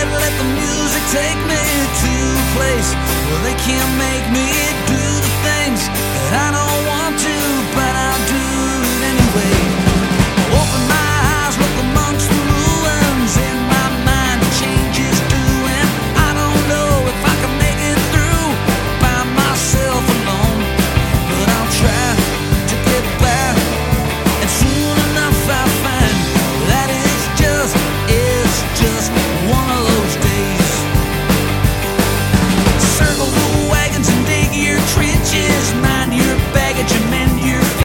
let the music take me to a place where they can't make me